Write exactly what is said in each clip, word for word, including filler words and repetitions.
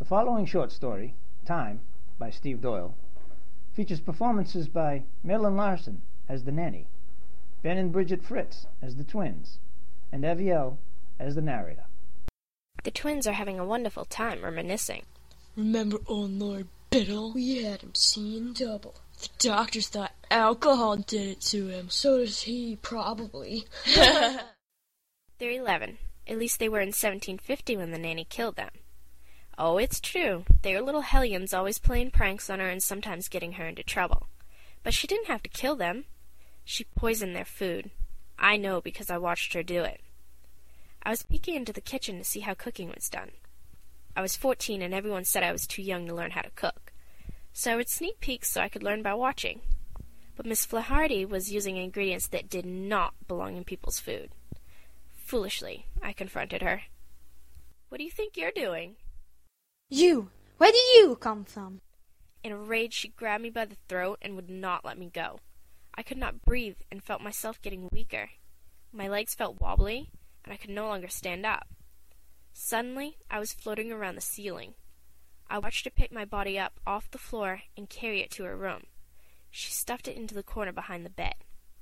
The following short story, Time, by Steve Doyle, features performances by Marilyn Larson as the nanny, Ben and Bridget Fritz as the twins, and Avielle as the narrator. The twins are having a wonderful time reminiscing. Remember old Lord Biddle? We had him seeing double. The doctors thought alcohol did it to him. So does he, probably. They're eleven. At least they were in seventeen fifty when the nanny killed them. Oh, it's true. They were little hellions, always playing pranks on her and sometimes getting her into trouble. But she didn't have to kill them. She poisoned their food. I know because I watched her do it. I was peeking into the kitchen to see how cooking was done. I was fourteen and everyone said I was too young to learn how to cook. So I would sneak peeks so I could learn by watching. But Miss Flaherty was using ingredients that did not belong in people's food. Foolishly, I confronted her. What do you think you're doing? You! Where do you come from? In a rage, she grabbed me by the throat and would not let me go. I could not breathe and felt myself getting weaker. My legs felt wobbly, and I could no longer stand up. Suddenly, I was floating around the ceiling. I watched her pick my body up off the floor and carry it to her room. She stuffed it into the corner behind the bed.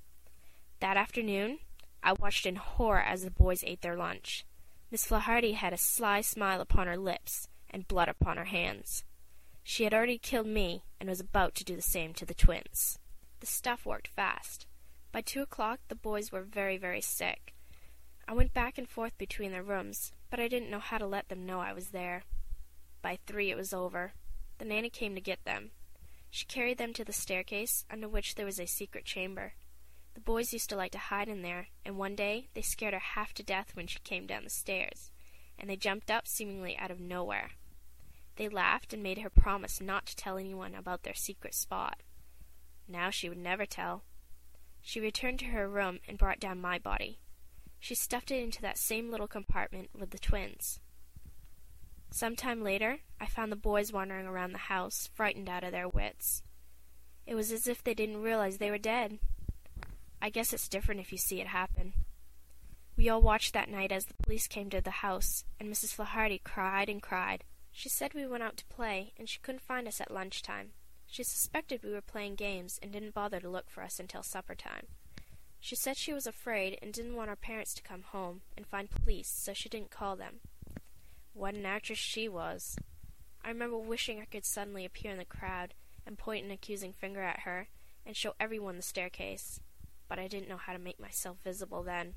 That afternoon, I watched in horror as the boys ate their lunch. Miss Flaherty had a sly smile upon her lips and blood upon her hands. She had already killed me and was about to do the same to the twins. The stuff worked fast. By two o'clock, the boys were very, very sick. I went back and forth between their rooms, but I didn't know how to let them know I was there. By three it was over. The nanny came to get them. She carried them to the staircase, under which there was a secret chamber. The boys used to like to hide in there, and one day they scared her half to death when she came down the stairs, and they jumped up seemingly out of nowhere. They laughed and made her promise not to tell anyone about their secret spot. Now she would never tell. She returned to her room and brought down my body. She stuffed it into that same little compartment with the twins. Some time later, I found the boys wandering around the house, frightened out of their wits. It was as if they didn't realize they were dead. I guess it's different if you see it happen. We all watched that night as the police came to the house, and Missus Flaherty cried and cried. She said we went out to play, and she couldn't find us at lunchtime. She suspected we were playing games and didn't bother to look for us until supper time. She said she was afraid and didn't want our parents to come home and find police, so she didn't call them. What an actress she was. I remember wishing I could suddenly appear in the crowd and point an accusing finger at her and show everyone the staircase, but I didn't know how to make myself visible then.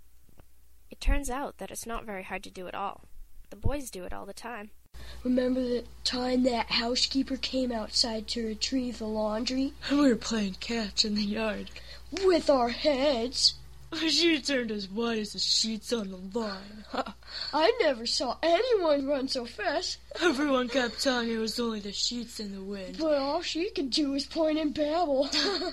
It turns out that it's not very hard to do at all. The boys do it all the time. Remember the time that housekeeper came outside to retrieve the laundry? And we were playing catch in the yard. With our heads. She turned as white as the sheets on the line. I never saw anyone run so fast. Everyone kept telling it was only the sheets in the wind. But all she could do was point and babble.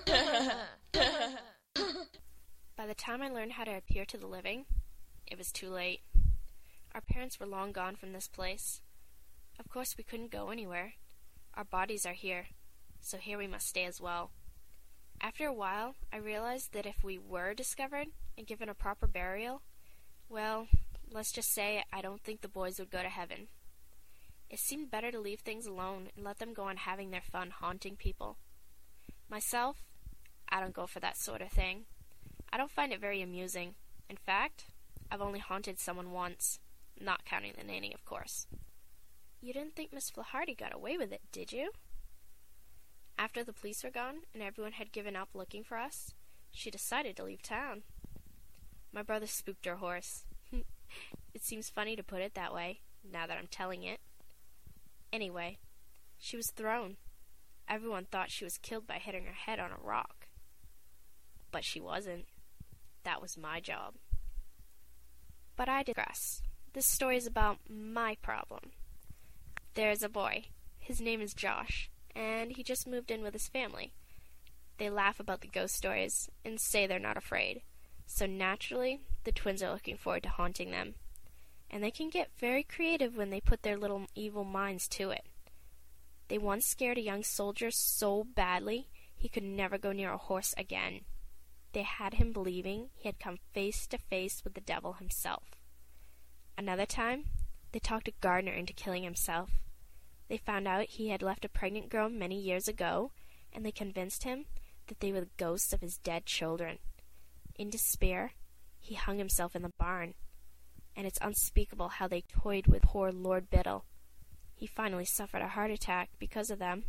By the time I learned how to appear to the living, it was too late. Our parents were long gone from this place. Of course we couldn't go anywhere. Our bodies are here, so here we must stay as well. After a while, I realized that if we were discovered and given a proper burial, well, let's just say I don't think the boys would go to heaven. It seemed better to leave things alone and let them go on having their fun haunting people. Myself, I don't go for that sort of thing. I don't find it very amusing. In fact, I've only haunted someone once, not counting the nanny, of course. You didn't think Miss Flaherty got away with it, did you? After the police were gone and everyone had given up looking for us, she decided to leave town. My brother spooked her horse. It seems funny to put it that way, now that I'm telling it. Anyway, she was thrown. Everyone thought she was killed by hitting her head on a rock. But she wasn't. That was my job. But I digress. This story is about my problem. There's a boy. His name is Josh, and he just moved in with his family. They laugh about the ghost stories and say they're not afraid. So naturally, the twins are looking forward to haunting them. And they can get very creative when they put their little evil minds to it. They once scared a young soldier so badly he could never go near a horse again. They had him believing he had come face to face with the devil himself. Another time, they talked a gardener into killing himself. They found out he had left a pregnant girl many years ago, and they convinced him that they were the ghosts of his dead children. In despair, he hung himself in the barn, and it's unspeakable how they toyed with poor Lord Biddle. He finally suffered a heart attack because of them.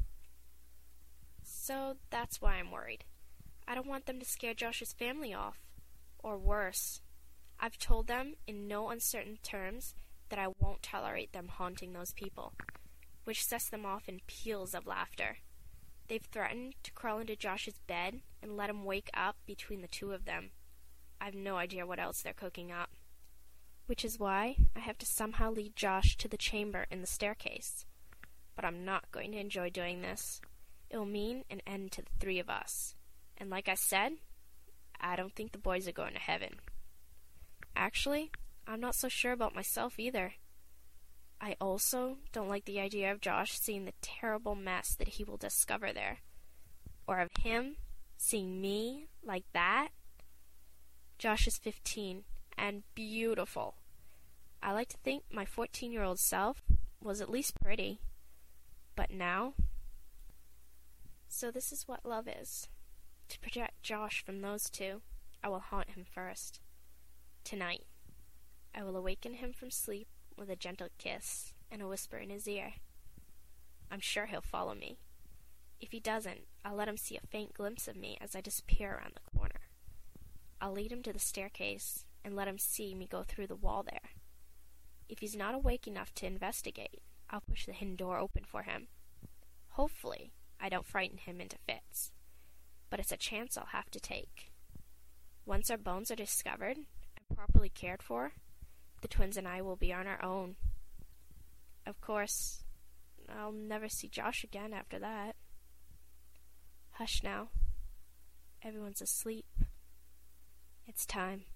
So that's why I'm worried. I don't want them to scare Josh's family off. Or worse. I've told them in no uncertain terms that I won't tolerate them haunting those people, which sets them off in peals of laughter. They've threatened to crawl into Josh's bed and let him wake up between the two of them. I've no idea what else they're cooking up. Which is why I have to somehow lead Josh to the chamber in the staircase. But I'm not going to enjoy doing this. It will mean an end to the three of us. And like I said, I don't think the boys are going to heaven. Actually, I'm not so sure about myself either. I also don't like the idea of Josh seeing the terrible mess that he will discover there. Or of him seeing me like that. Josh is fifteen, and beautiful. I like to think my fourteen-year-old self was at least pretty. But now... So this is what love is. To protect Josh from those two, I will haunt him first. Tonight, I will awaken him from sleep with a gentle kiss and a whisper in his ear. I'm sure he'll follow me. If he doesn't, I'll let him see a faint glimpse of me as I disappear around the corner. I'll lead him to the staircase and let him see me go through the wall there. If he's not awake enough to investigate, I'll push the hidden door open for him. Hopefully, I don't frighten him into fits. But it's a chance I'll have to take. Once our bones are discovered and properly cared for, the twins and I will be on our own. Of course, I'll never see Josh again after that. Hush now. Everyone's asleep. It's time.